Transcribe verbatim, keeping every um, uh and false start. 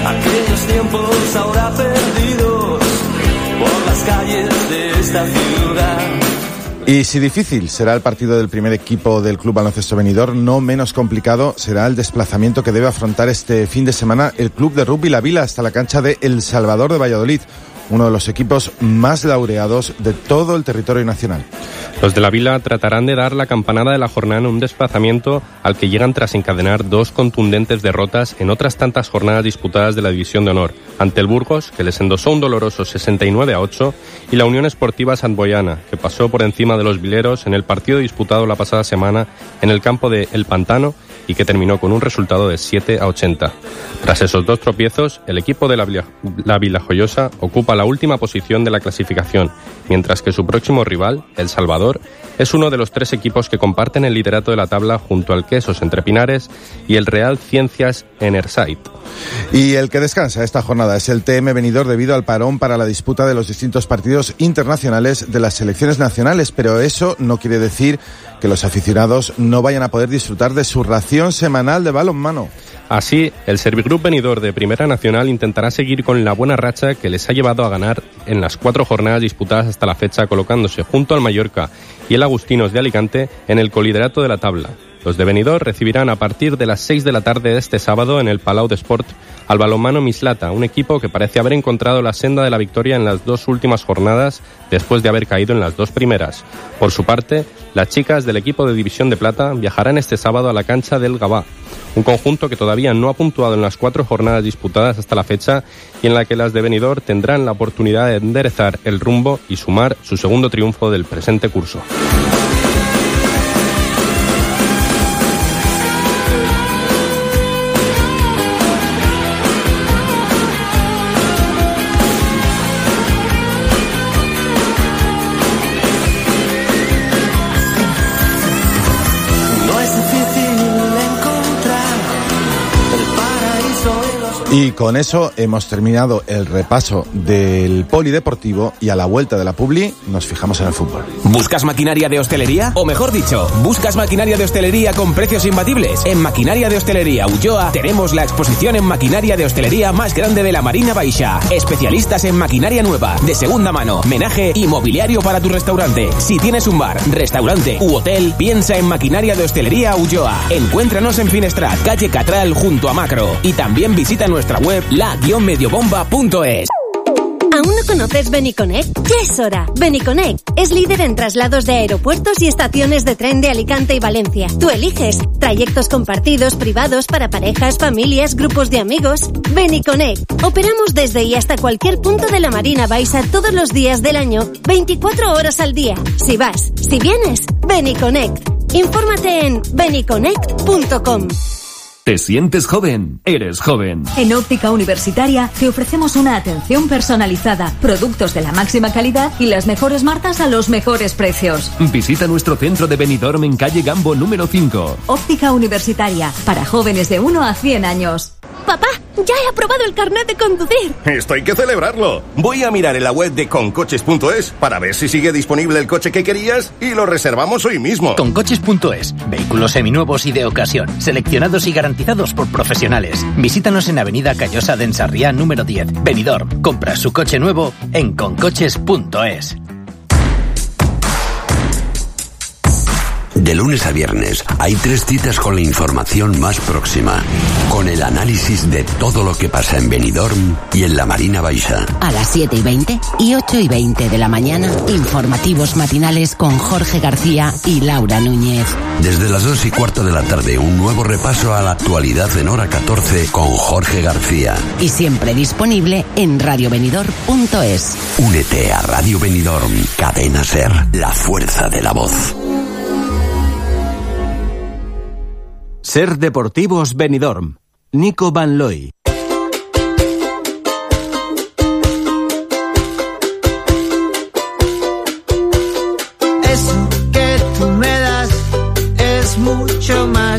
aquellos tiempos ahora perdidos por las calles de esta ciudad. Y si difícil será el partido del primer equipo del Club Baloncesto Benidorm, no menos complicado será el desplazamiento que debe afrontar este fin de semana el Club de Rugby La Vila hasta la cancha de El Salvador de Valladolid, uno de los equipos más laureados de todo el territorio nacional. Los de La Vila tratarán de dar la campanada de la jornada en un desplazamiento al que llegan tras encadenar dos contundentes derrotas en otras tantas jornadas disputadas de la División de Honor, ante el Burgos, que les endosó un doloroso sesenta y nueve a ocho, y la Unión Esportiva Santboyana, que pasó por encima de los vileros en el partido disputado la pasada semana en el campo de El Pantano y que terminó con un resultado de siete a ochenta. Tras esos dos tropiezos, el equipo de la, Vila, la Vilajoyosa ocupa la última posición de la clasificación, mientras que su próximo rival, El Salvador, es uno de los tres equipos que comparten el liderato de la tabla junto al Quesos Entre Pinares y el Real Ciencias Enerside. Y el que descansa esta jornada es el T M Benidorm debido al parón para la disputa de los distintos partidos internacionales de las selecciones nacionales, pero eso no quiere decir que los aficionados no vayan a poder disfrutar de su ración semanal de balonmano. Así, el Servigroup Benidorm de Primera Nacional intentará seguir con la buena racha que les ha llevado a ganar en las cuatro jornadas disputadas hasta la fecha, colocándose junto al Mallorca y el Agustinos de Alicante en el coliderato de la tabla. Los de Benidorm recibirán a partir de las seis de la tarde de este sábado en el Palau de Sport al balonmano Mislata, un equipo que parece haber encontrado la senda de la victoria en las dos últimas jornadas después de haber caído en las dos primeras. Por su parte, las chicas del equipo de División de Plata viajarán este sábado a la cancha del Gabá, un conjunto que todavía no ha puntuado en las cuatro jornadas disputadas hasta la fecha y en la que las de Benidorm tendrán la oportunidad de enderezar el rumbo y sumar su segundo triunfo del presente curso. Y con eso hemos terminado el repaso del polideportivo y a la vuelta de la publi nos fijamos en el fútbol. ¿Buscas maquinaria de hostelería? O mejor dicho, ¿buscas maquinaria de hostelería con precios imbatibles? En Maquinaria de Hostelería Ulloa tenemos la exposición en maquinaria de hostelería más grande de la Marina Baixa. Especialistas en maquinaria nueva, de segunda mano, menaje y mobiliario para tu restaurante. Si tienes un bar, restaurante u hotel, piensa en Maquinaria de Hostelería Ulloa. Encuéntranos en Finestrat, calle Catral junto a Macro. Y también visita nuestra web la guion mediobomba punto es. ¿Aún no conoces Beniconnect? ¡Ya es hora! Beniconnect es líder en traslados de aeropuertos y estaciones de tren de Alicante y Valencia. Tú eliges trayectos compartidos, privados, para parejas, familias, grupos de amigos. Beniconnect. Operamos desde y hasta cualquier punto de la Marina Baixa todos los días del año, veinticuatro horas al día. Si vas, si vienes, Beniconnect. Infórmate en beniconnect punto com. ¿Te sientes joven? Eres joven. En Óptica Universitaria te ofrecemos una atención personalizada, productos de la máxima calidad y las mejores marcas a los mejores precios. Visita nuestro centro de Benidorm en calle Gambo número cinco. Óptica Universitaria, para jóvenes de uno a cien años. Papá, ya he aprobado el carnet de conducir. Esto hay que celebrarlo. Voy a mirar en la web de concoches punto es para ver si sigue disponible el coche que querías y lo reservamos hoy mismo. Concoches punto es. Vehículos seminuevos y de ocasión, seleccionados y garantizados por profesionales. Visítanos en Avenida Callosa de Ensarriá número diez, Benidorm. Compra su coche nuevo en concoches punto es. De lunes a viernes hay tres citas con la información más próxima, con el análisis de todo lo que pasa en Benidorm y en la Marina Baixa. A las siete y veinte y ocho y veinte de la mañana, informativos matinales con Jorge García y Laura Núñez. Desde las dos y cuarto de la tarde, un nuevo repaso a la actualidad en hora catorce con Jorge García. Y siempre disponible en radio benidorm punto es. Únete a Radio Benidorm, Cadena Ser, la fuerza de la voz. Ser Deportivos Benidorm. Nico Van Looy. Eso que tú me das es mucho más